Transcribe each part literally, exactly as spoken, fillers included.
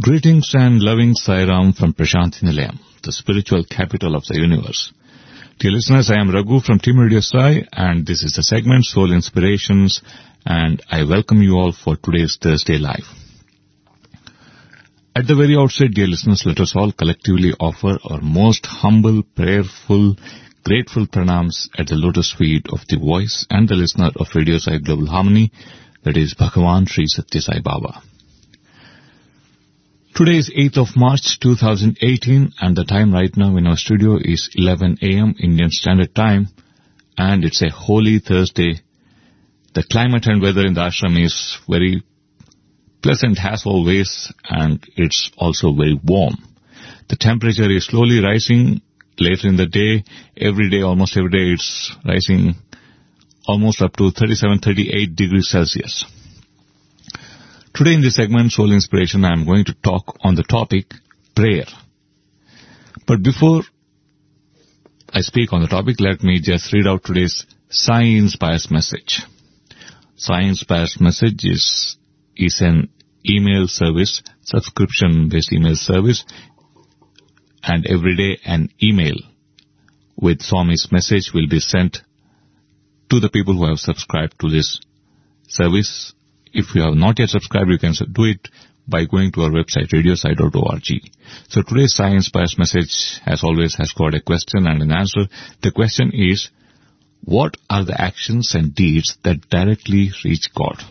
Greetings and loving Sai Ram from Prashanthi Nilayam, the spiritual capital of the universe. Dear listeners, I am Raghu from Team Radio Sai, and this is the segment Soul Inspirations, and I welcome you all for today's Thursday Live. At the very outset, dear listeners, let us all collectively offer our most humble, prayerful, grateful pranams at the lotus feet of the voice and the listener of Radio Sai Global Harmony, that is Bhagavan Sri Satya Sai Baba. Today is eighth of March two thousand eighteen, and the time right now in our studio is eleven a.m. Indian Standard Time, and it's a holy Thursday. The climate and weather in the ashram is very pleasant as always, and it's also very warm. The temperature is slowly rising later in the day. Every day, almost every day, it's rising almost up to thirty-seven, thirty-eight degrees Celsius. Today in this segment, Soul Inspiration, I am going to talk on the topic prayer. But before I speak on the topic, let me just read out today's Sai Inspires message. Sai Inspires message is, is an email service, subscription-based email service, and every day an email with Swami's message will be sent to the people who have subscribed to this service. If you have not yet subscribed, you can do it by going to our website, radio sai dot org. So today's Sai Inspires message, as always, has got a question and an answer. The question is, what are the actions and deeds that directly reach God?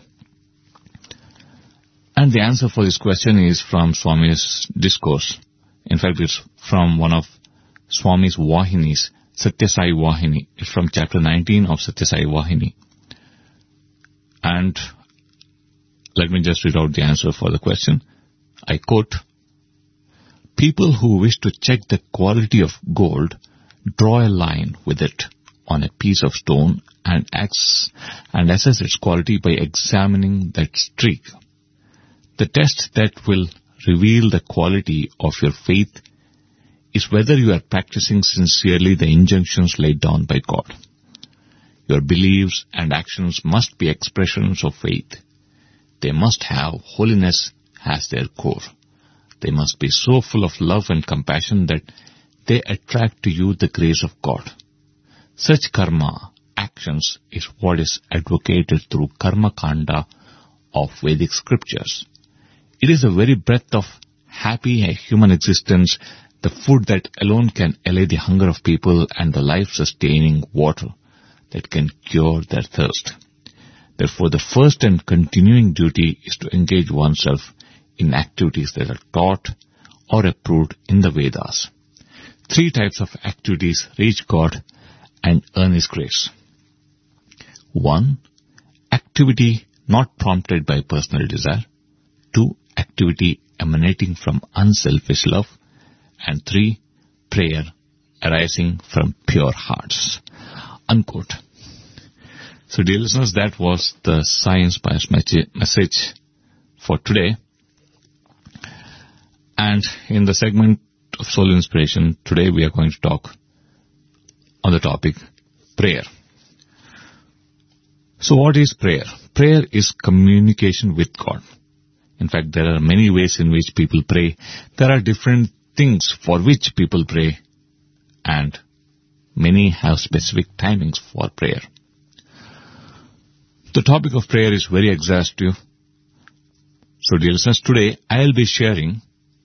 And the answer for this question is from Swami's discourse. In fact, it's from one of Swami's Vahinis, Satya Sai Vahini. It's from chapter nineteen of Satya Sai Vahini. And let me just read out the answer for the question. I quote, "People who wish to check the quality of gold draw a line with it on a piece of stone and, acts, and assess its quality by examining that streak. The test that will reveal the quality of your faith is whether you are practicing sincerely the injunctions laid down by God. Your beliefs and actions must be expressions of faith. They must have holiness as their core. They must be so full of love and compassion that they attract to you the grace of God. Such karma, actions, is what is advocated through Karma Kanda of Vedic scriptures. It is the very breath of happy human existence, the food that alone can allay the hunger of people, and the life-sustaining water that can cure their thirst. Therefore, the first and continuing duty is to engage oneself in activities that are taught or approved in the Vedas. Three types of activities reach God and earn His grace. One, activity not prompted by personal desire. Two, activity emanating from unselfish love. And three, prayer arising from pure hearts." Unquote. So, dear listeners, that was the Sai Inspires message for today. And in the segment of Soul Inspiration, today we are going to talk on the topic prayer. So, what is prayer? Prayer is communication with God. In fact, there are many ways in which people pray. There are different things for which people pray, and many have specific timings for prayer. The topic of prayer is very exhaustive. So, dear listeners, today I'll be sharing,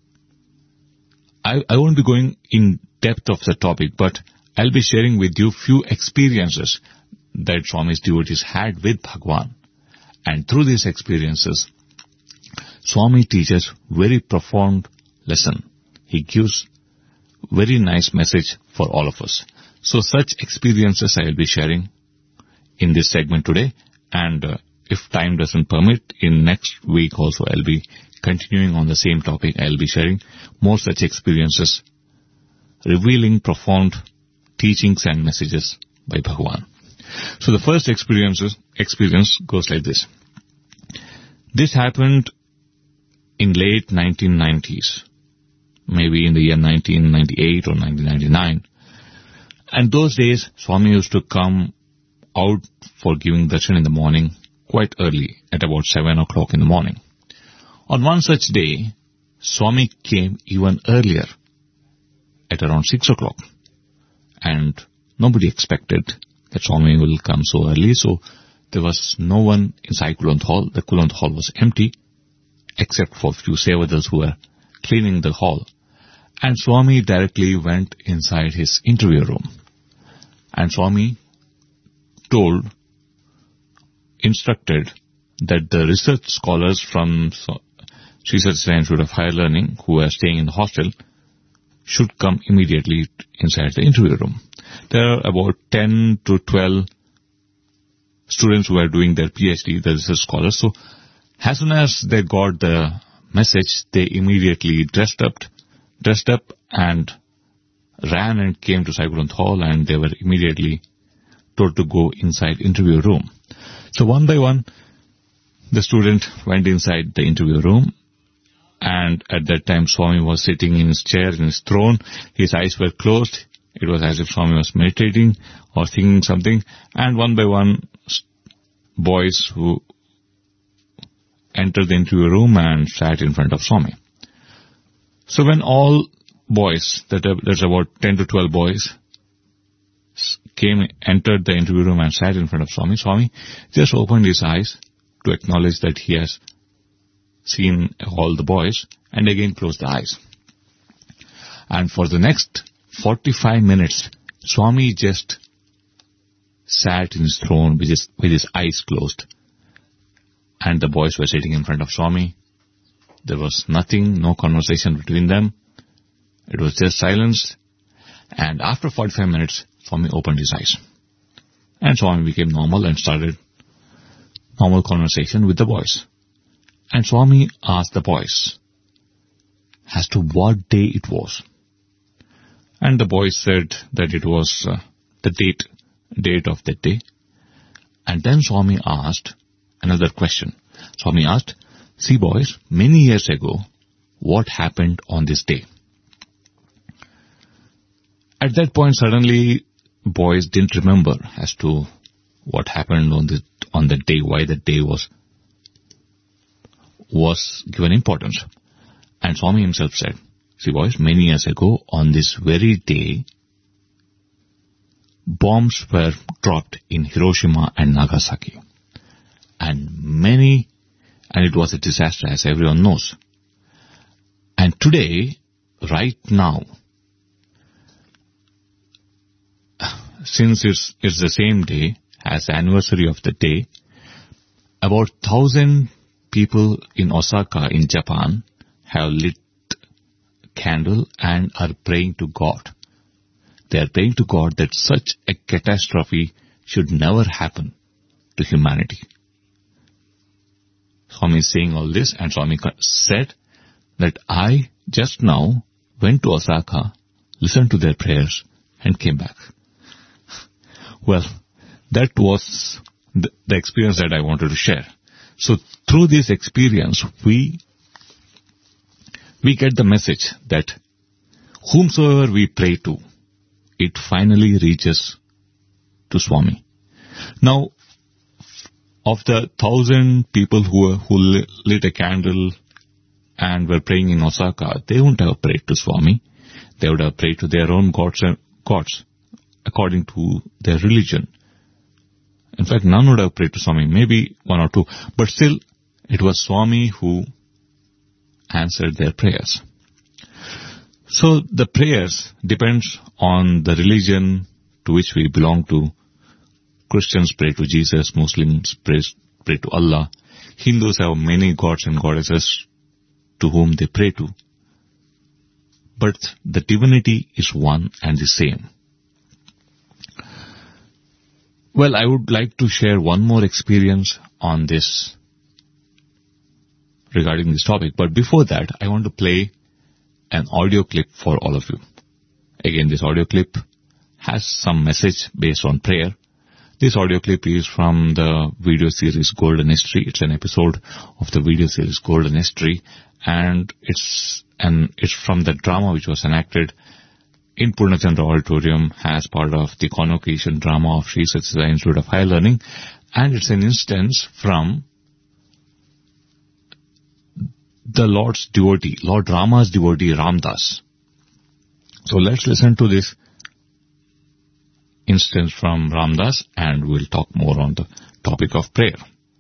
I, I won't be going in depth of the topic, but I'll be sharing with you few experiences that Swami's devotees had with Bhagwan. And through these experiences, Swami teaches very profound lesson. He gives very nice message for all of us. So such experiences I will be sharing in this segment today. And uh, if time doesn't permit, in next week also I'll be continuing on the same topic. I'll be sharing more such experiences, revealing profound teachings and messages by Bhagwan. So the first experiences, experience goes like this. This happened in late nineteen nineties, maybe in the year nineteen ninety-eight or nineteen ninety-nine. And those days, Swami used to come out for giving darshan in the morning quite early, at about seven o'clock in the morning. On one such day, Swami came even earlier, at around six o'clock. And nobody expected that Swami will come so early, so there was no one inside Kulant Hall. The Kulant Hall was empty, except for a few sevadals who were cleaning the hall. And Swami directly went inside his interview room. And Swami told, instructed that the research scholars from Sri Sathya Institute of Higher Learning who were staying in the hostel should come immediately inside the interview room. There are about ten to twelve students who are doing their PhD, the research scholars. So as soon as they got the message, they immediately dressed up, dressed up and ran and came to Sai Kulant Hall, and they were immediately told to go inside interview room. So one by one, the student went inside the interview room, and at that time Swami was sitting in his chair, in his throne. His eyes were closed. It was as if Swami was meditating or thinking something. And one by one, boys who entered the interview room and sat in front of Swami. So when all boys, that are, there's about ten to twelve boys, came, entered the interview room and sat in front of Swami, Swami just opened his eyes to acknowledge that he has seen all the boys, and again closed the eyes. And for the next forty-five minutes, Swami just sat in his throne with his, with his eyes closed. And the boys were sitting in front of Swami. There was nothing, no conversation between them. It was just silence. And after forty-five minutes, Swami opened his eyes. And Swami became normal and started normal conversation with the boys. And Swami asked the boys as to what day it was. And the boys said that it was uh, the date, date of that day. And then Swami asked another question. Swami asked, see boys, many years ago, what happened on this day? At that point, suddenly, boys didn't remember as to what happened on the on the day, why the day was was given importance. And Swami himself said, see boys, many years ago, on this very day, bombs were dropped in Hiroshima and Nagasaki. And many, and it was a disaster, as everyone knows. And today, right now, since it's, it's the same day as the anniversary of the day, about thousand people in Osaka in Japan have lit candle and are praying to God. They are praying to God that such a catastrophe should never happen to humanity. Swami is saying all this, and Swami said that I just now went to Osaka, listened to their prayers, and came back. Well, that was the, the experience that I wanted to share. So through this experience, we we get the message that whomsoever we pray to, it finally reaches to Swami. Now, of the thousand people who who lit a candle and were praying in Osaka, they wouldn't have prayed to Swami. They would have prayed to their own gods, gods according to their religion. In fact, none would have prayed to Swami, maybe one or two. But still, it was Swami who answered their prayers. So the prayers depends on the religion to which we belong to. Christians pray to Jesus, Muslims pray, pray to Allah. Hindus have many gods and goddesses to whom they pray to. But the divinity is one and the same. Well, I would like to share one more experience on this, regarding this topic. But before that, I want to play an audio clip for all of you. Again, this audio clip has some message based on prayer. This audio clip is from the video series Golden History. It's an episode of the video series Golden History, and it's an it's from the drama which was enacted in Purnachandra Auditorium as part of the convocation drama of Sri Sathya Institute of Higher Learning, and it's an instance from the Lord's devotee, Lord Rama's devotee, Ramdas. So let's listen to this instance from Ramdas, and we'll talk more on the topic of prayer.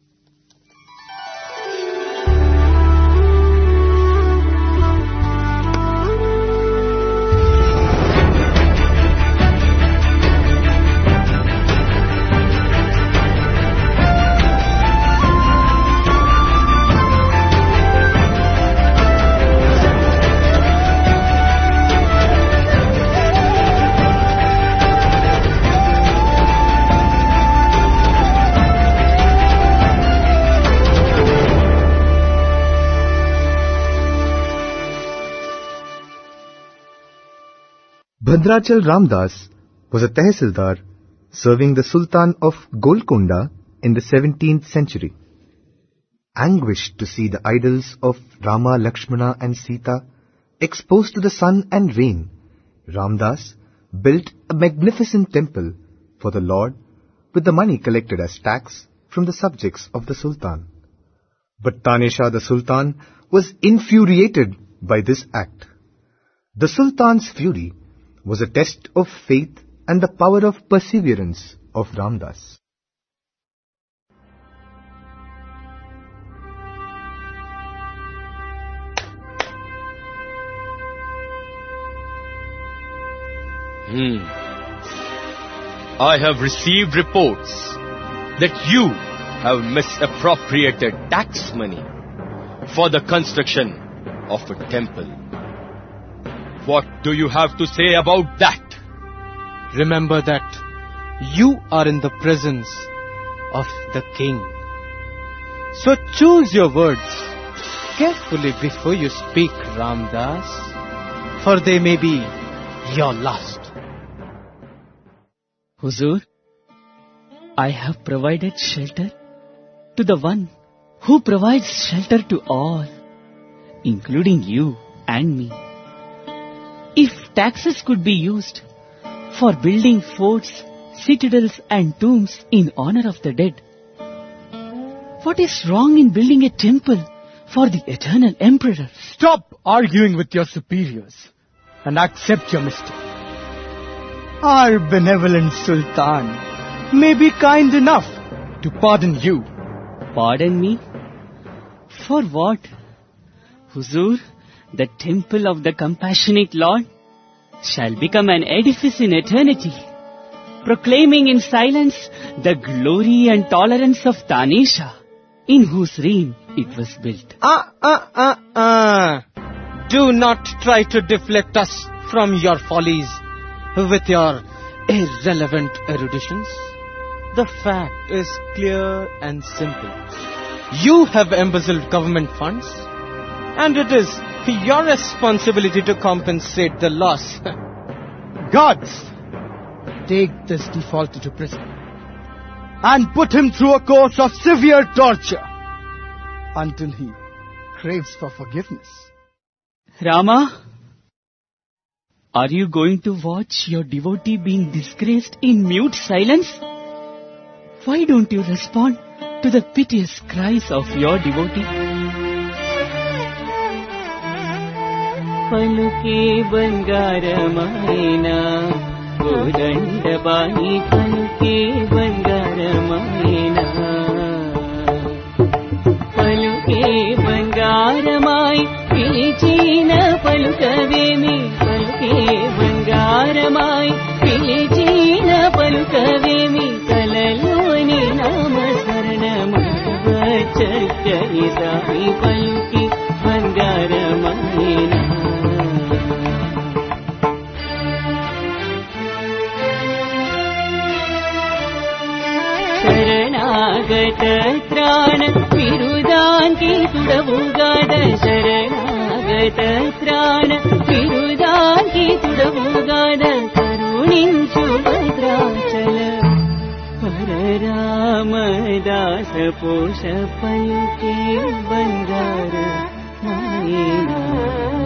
Bhadrachal Ramdas was a Tehsildar serving the Sultan of Golconda in the seventeenth century. Anguished to see the idols of Rama, Lakshmana and Sita exposed to the sun and rain, Ramdas built a magnificent temple for the Lord with the money collected as tax from the subjects of the Sultan. But Tanesha the Sultan was infuriated by this act. The Sultan's fury was a test of faith and the power of perseverance of Ramdas. Hmm. I have received reports that you have misappropriated tax money for the construction of a temple. What do you have to say about that? Remember that you are in the presence of the king. So choose your words carefully before you speak, Ramdas, for they may be your last. Huzur, I have provided shelter to the one who provides shelter to all, including you and me. If taxes could be used for building forts, citadels and tombs in honor of the dead, what is wrong in building a temple for the eternal emperor? Stop arguing with your superiors and accept your mistake. Our benevolent Sultan may be kind enough to pardon you. Pardon me? For what? Huzur, the temple of the compassionate Lord shall become an edifice in eternity, proclaiming in silence the glory and tolerance of Tanesha, in whose reign it was built. Ah, ah, ah, ah. Do not try to deflect us from your follies with your irrelevant eruditions. The fact is clear and simple. You have embezzled government funds, and it is your responsibility to compensate the loss. Gods, take this defaulter to prison and put him through a course of severe torture until he craves for forgiveness. Rama, are you going to watch your devotee being disgraced in mute silence? Why don't you respond to the piteous cries of your devotee? Paluke Bangaramaina, Kodandabani Paluke Bangaramaina. Paluke Bangaramai, Pilichina Palukavemi, Paluke Bangaramai, Pilichina Palukavemi, Kalaluni Namasarnama, Vachari Sai Paluke Bangaramaina. Sharanagata Trana Virudanki Tudavugada Sharanagata Trana Virudanki Tudavugada Karuninchu Bhadrachala Paramadasa Posha Paluke Bandara Maina.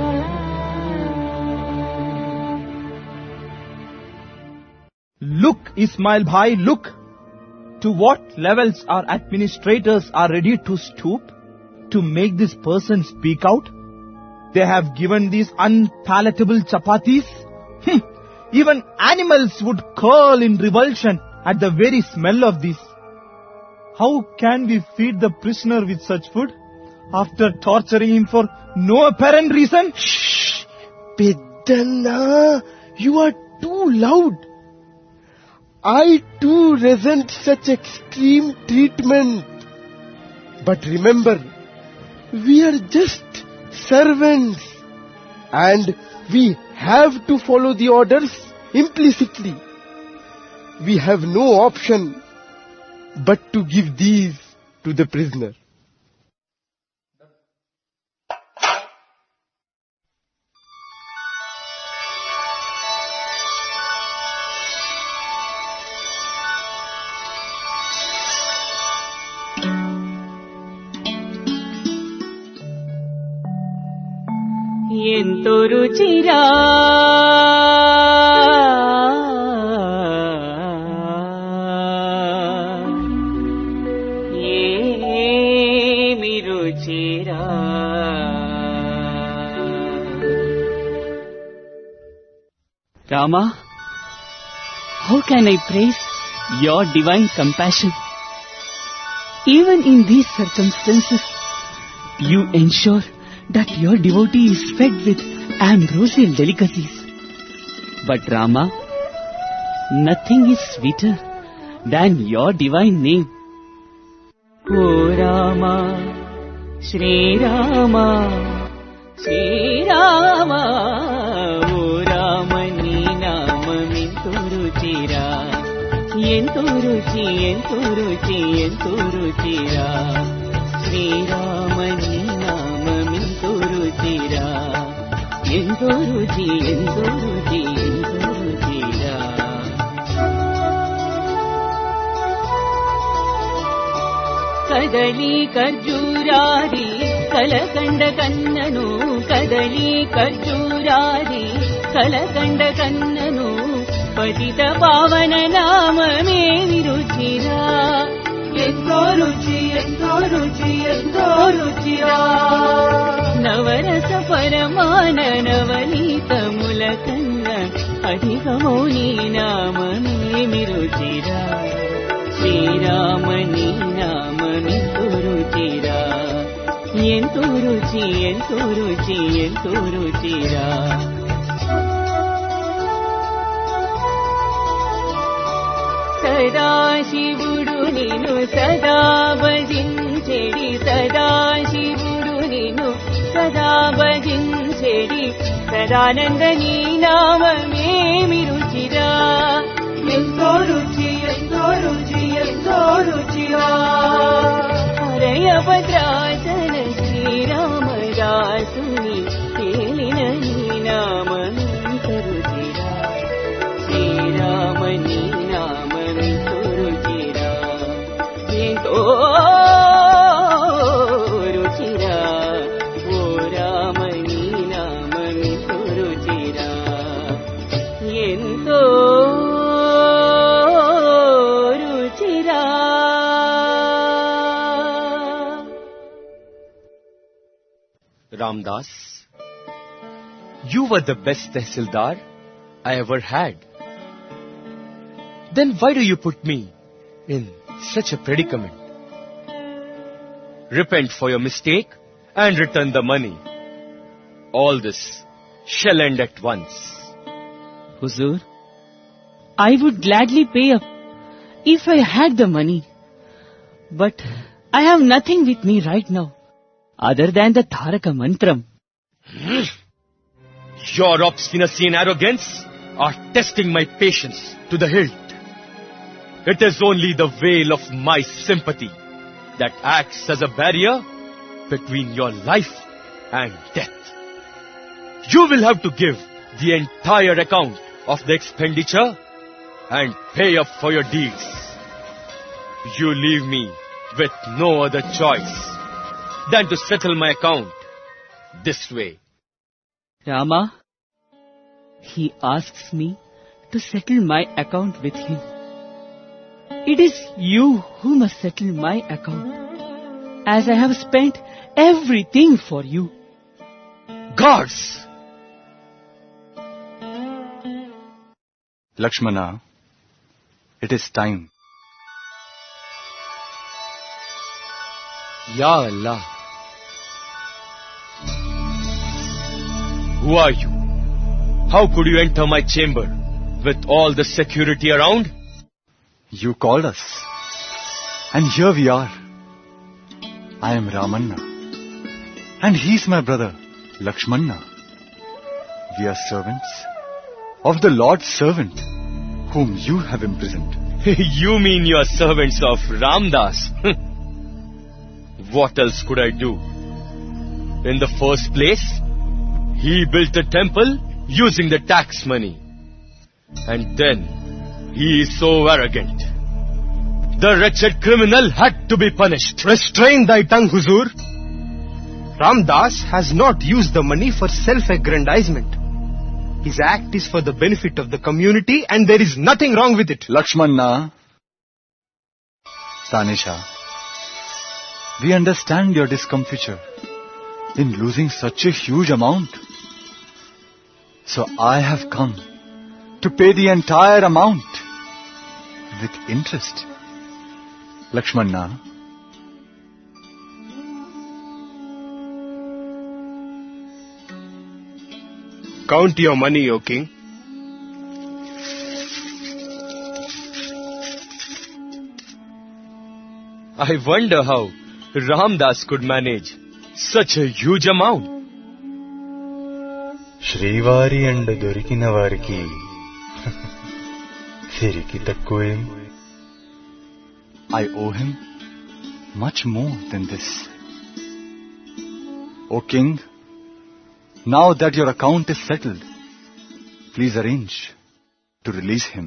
Look, Ismail Bhai, look! To what levels our administrators are ready to stoop? to make this person speak out? They have given these unpalatable chapatis. Hm. Even animals would curl in revulsion at the very smell of these. How can we feed the prisoner with such food after torturing him for no apparent reason? Shh! Peddana, you are too loud. I too resent such extreme treatment. But remember, we are just servants, and we have to follow the orders implicitly. We have no option but to give these to the prisoner. ఎంతో రుచిరా ఏమి రుచిరా Rama, how can I praise your divine compassion? Even in these circumstances, you ensure that your devotee is fed with ambrosial delicacies. But Rama, nothing is sweeter than your divine name. O Rama, Shri Rama, Shri Rama, O Rama ni naamam ento ruchira, ento ruchi, ento ruchi, ento ruchira. Shri Rama ni naamam ento ruchira, ento ruchi, ento ruchi, ento ruchira. కదలి ఖర్జూరాది కలకండ కన్నను, కదలి ఖర్జూరాది కలకండ కన్నను, పతిత పావన నామమేమి రుచిరా, ఎంతో రుచి, ఎంతో రుచి, ఎంతో రుచిరా. నవరస పరమాన నవనీతముల కన్న అధికమో నీ నామమేమి రుచిరా. శ్రీరామని నామమెంతో రుచిరా, ఎంతో రుచి, ఎంతో రుచి, ఎంతో రుచిరా. సదాశివుడు నిన్ను సదా భజించెడి, సదాశివుడు నిన్ను సదా భజించెడి, సదానంద నీ నామమేమి రుచిరా, ఎంతో రుచి, ఎంతో రుచి, ఎంతో రుచిరా. హరయ భద్రాచల శ్రీరామదాసుని తేలిన నీ నామమెంత రుచిరా, శ్రీరామ నీ నామమెంత రుచిరా, ఎంతో రుచిరా. ఓ రామ నీ నామమెంత రుచిరా, ఎంతో Ramdas, you were the best Tehsildar I ever had. Then why do you put me in such a predicament? Repent for your mistake and return the money. All this shall end at once. Huzur, I would gladly pay up if I had the money. But I have nothing with me right now, other than the Tharaka Mantram. Your obstinacy and arrogance are testing my patience to the hilt. It is only the veil of my sympathy that acts as a barrier between your life and death. You will have to give the entire account of the expenditure and pay up for your deeds. You leave me with no other choice than to settle my account this way. Rama, he asks me to settle my account with him. It is you who must settle my account, as I have spent everything for you. Gods! Lakshmana, it is time. Ya Allah. Who are you? How could you enter my chamber with all the security around? You called us. And here we are. I am Ramanna. And he's my brother, Lakshmana. We are servants of the Lord's servant, whom you have imprisoned. You mean you are servants of Ramdas? What else could I do? In the first place, he built a temple using the tax money. And then, he is so arrogant. The wretched criminal had to be punished. Restrain thy tongue, Huzur. Ramdas has not used the money for self-aggrandizement. His act is for the benefit of the community and there is nothing wrong with it. Lakshmana, Tanisha, we understand your discomfiture in losing such a huge amount. So I have come to pay the entire amount with interest. Lakshmana, count your money, O king. I wonder how Ramdas could manage such a huge amount. శ్రీవారి అండ దొరికిన వారికి సిరికి తక్కువేం. I owe him much more than this. O king, now that your account is settled, please arrange to release him.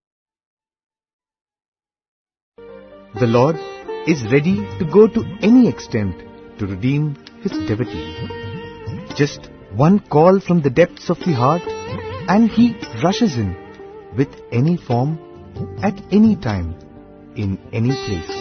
The Lord is ready to go to any extent to redeem his devotee. Just one call from the depths of the heart and he rushes in with any form, at any time, in any place.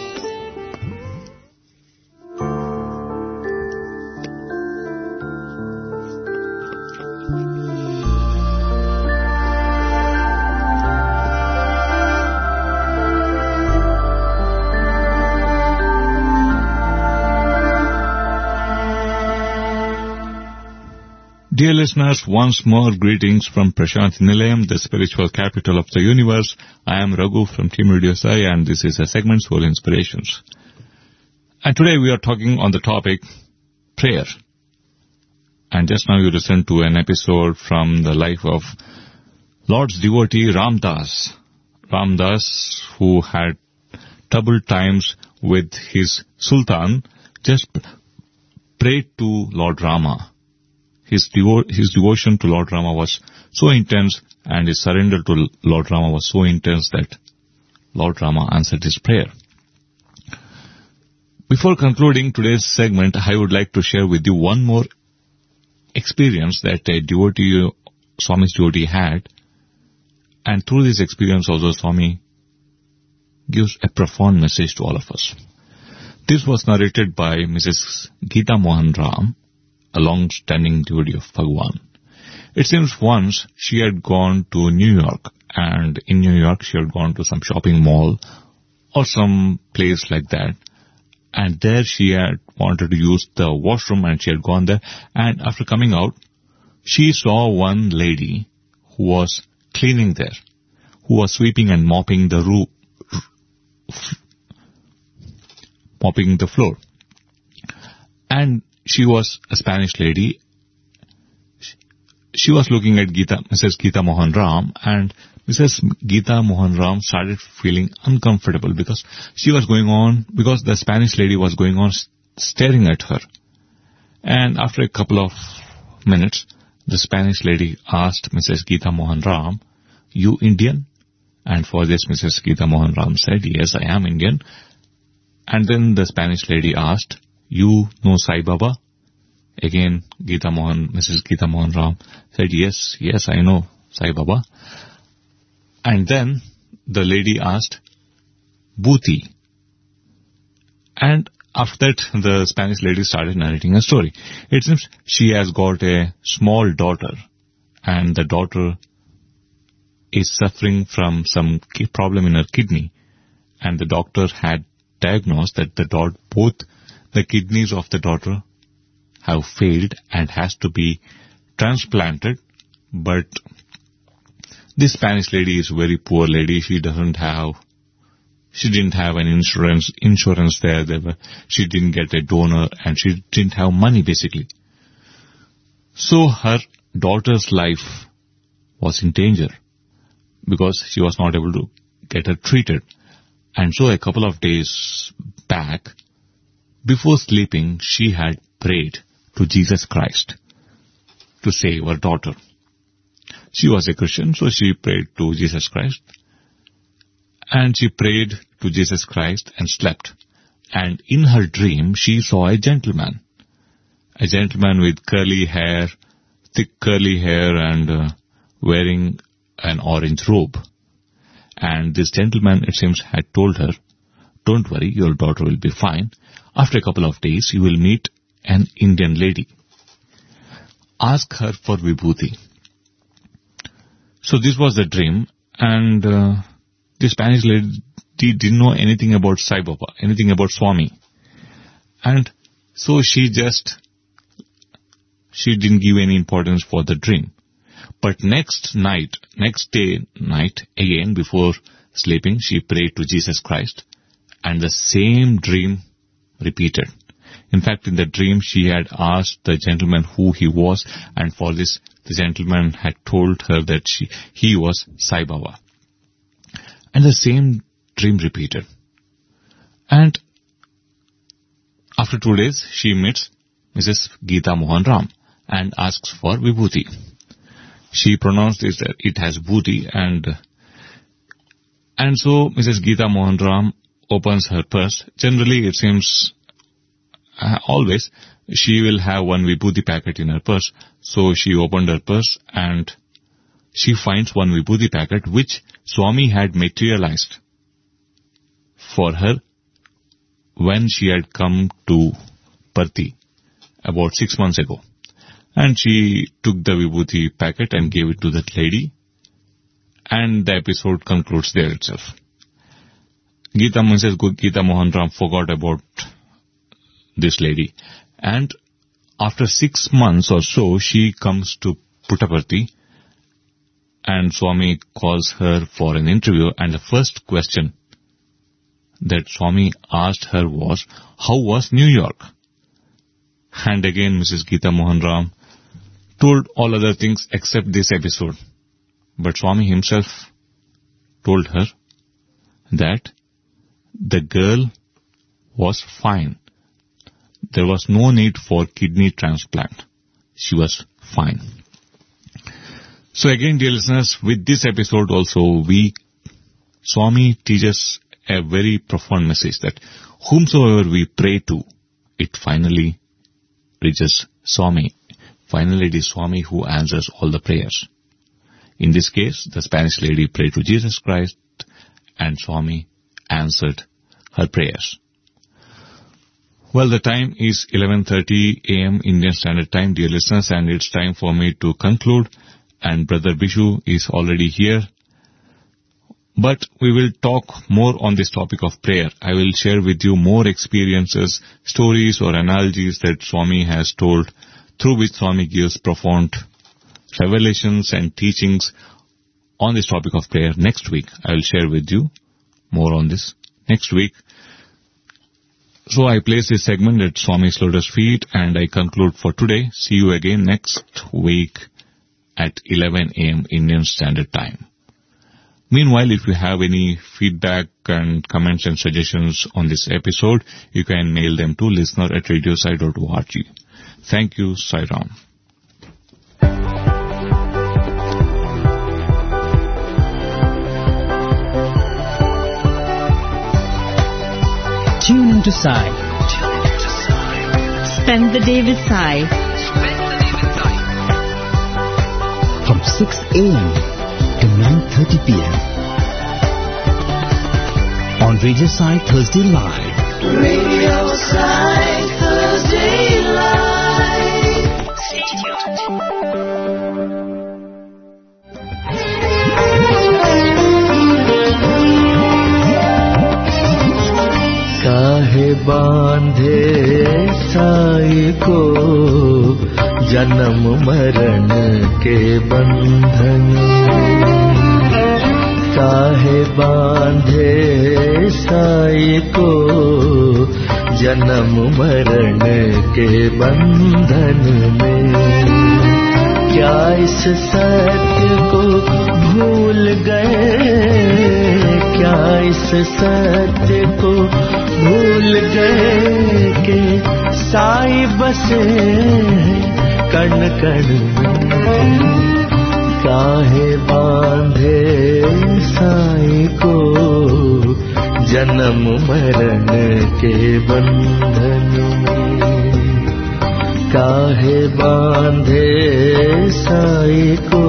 Dear listeners, once more greetings from Prashanthi Nilayam, the spiritual capital of the universe. I am Raghu from Team Radio Sai and this is a segment Soul Inspirations. And today we are talking on the topic prayer. And just now you listened to an episode from the life of Lord's devotee Ramdas. Ramdas, who had troubled times with his Sultan, just prayed to Lord Rama. His, devo- his devotion to Lord Rama was so intense and his surrender to Lord Rama was so intense that Lord Rama answered his prayer. Before concluding today's segment, I would like to share with you one more experience that a devotee, Swami's devotee had, and through this experience also Swami gives a profound message to all of us. This was narrated by Missus Geeta Mohan Ram, a long-standing devotee of Bhagwan. It seems once she had gone to New York, and in New York she had gone to some shopping mall or some place like that, and there she had wanted to use the washroom and she had gone there, and after coming out, she saw one lady who was cleaning there, who was sweeping and mopping the roof, mopping the floor. And she was a Spanish lady. She was looking at Geeta, Missus Geeta Mohan Ram, and Missus Geeta Mohan Ram started feeling uncomfortable because she was going on, because the Spanish lady was going on staring at her. And after a couple of minutes, the Spanish lady asked Missus Geeta Mohan Ram, "You Indian?" And for this, Missus Geeta Mohan Ram said, "Yes, I am Indian." And then the Spanish lady asked, "You know Sai Baba?" Again, Geeta Mohan, Missus Geeta Mohan Ram said, "Yes, yes, I know Sai Baba." And then the lady asked, "Bhuti?" And after that, the Spanish lady started narrating a story. It seems she has got a small daughter, and the daughter is suffering from some ki- problem in her kidney, and the doctor had diagnosed that the daughter, both the kidneys of the daughter have failed and has to be transplanted. But this Spanish lady is a very poor lady. She doesn't have, she didn't have an insurance, insurance there. there were, she didn't get a donor, and she didn't have money basically. So her daughter's life was in danger because she was not able to get her treated. And so a couple of days back, before sleeping, she had prayed to Jesus Christ to save her daughter. She was a Christian, so she prayed to Jesus Christ. And she prayed to Jesus Christ and slept. And in her dream, she saw a gentleman. A gentleman with curly hair, thick curly hair, and uh, wearing an orange robe. And this gentleman, it seems, had told her, "Don't worry, your daughter will be fine. After a couple of days, you will meet an Indian lady. Ask her for vibhuti." So this was the dream, and uh, the Spanish lady didn't know anything about Sai Baba, anything about Swami. And so she just, she didn't give any importance for the dream. But next night, next day night, again before sleeping, she prayed to Jesus Christ, and the same dream repeated. In fact, in the dream, she had asked the gentleman who he was, and for this, the gentleman had told her that she, he was Sai Baba. And the same dream repeated. And after two days, she meets Missus Geeta Mohan Ram and asks for vibhuti. She pronounced it, it has bhuti, and and so Missus Geeta Mohan Ram opens her purse. Generally, it seems uh, always she will have one vibhuti packet in her purse. So she opened her purse and she finds one vibhuti packet which Swami had materialized for her when she had come to Parthi about six months ago. And she took the vibhuti packet and gave it to that lady. And the episode concludes there itself. Geeta, Missus Geeta Mohan Ram forgot about this lady. And after six months or so, she comes to Puttaparthi. And Swami calls her for an interview. And the first question that Swami asked her was, how was New York? And again, Missus Geeta Mohan Ram told all other things except this episode. But Swami himself told her that the girl was fine. There was no need for kidney transplant. She was fine. So again, dear listeners, with this episode also, we, Swami teaches a very profound message that whomsoever we pray to, it finally reaches Swami. Finally, it is Swami who answers all the prayers. In this case, the Spanish lady prayed to Jesus Christ, and Swami answered her prayers. Well, the time is eleven thirty a.m. Indian Standard Time, dear listeners, and it's time for me to conclude. And Brother Bishu is already here. But we will talk more on this topic of prayer. I will share with you more experiences, stories or analogies that Swami has told, through which Swami gives profound revelations and teachings on this topic of prayer next week. I will share with you more on this next week. So I place this segment at Swami's Lotus Feet and I conclude for today. See you again next week at eleven a.m. Indian Standard Time. Meanwhile, if you have any feedback and comments and suggestions on this episode, you can mail them to listener at radiosai dot org. Thank you, Sai Ram. Tune into Sai. Spend the day with Sai. From six a.m. to nine thirty p.m. on Radio Sai Thursday Live. Radio Sai. Sai को जन्म मरण के बंधन, काहे बांधे साई को जन्म मरण के बंधन में। क्या इस सत्य को भूल गए, क्या इस सत्य को भूल गए कि साई बसे कण कण में। काहे बांधे साई को जन्म मरण के बंधन में, काहे बांधे साई को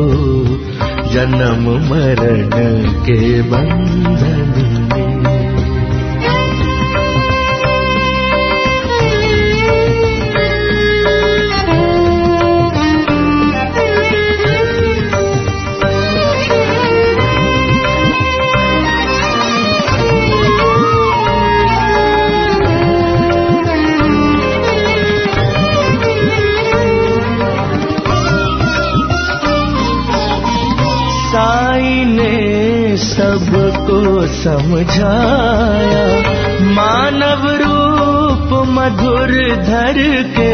जन्म मरण के बंधन में। सबको समझाया मानव रूप मधुर धर के,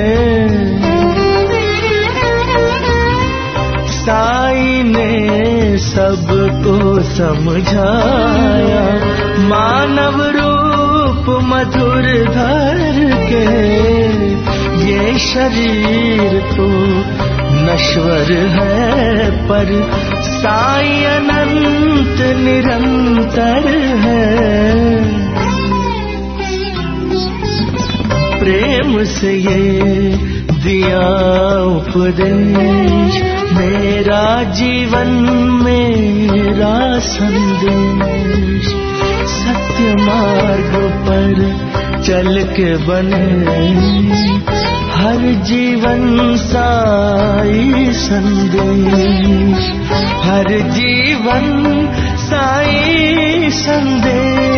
साई ने सबको समझाया मानव रूप मधुर धर के। ये शरीर तो नश्वर है पर साई अनंत निरंतर है। प्रेम से ये दिया उपदेश, मेरा जीवन मेरा संदेश। सत्य मार्ग पर चल के बने हर जीवन साई संदेश, हर जीवन साई संदेश।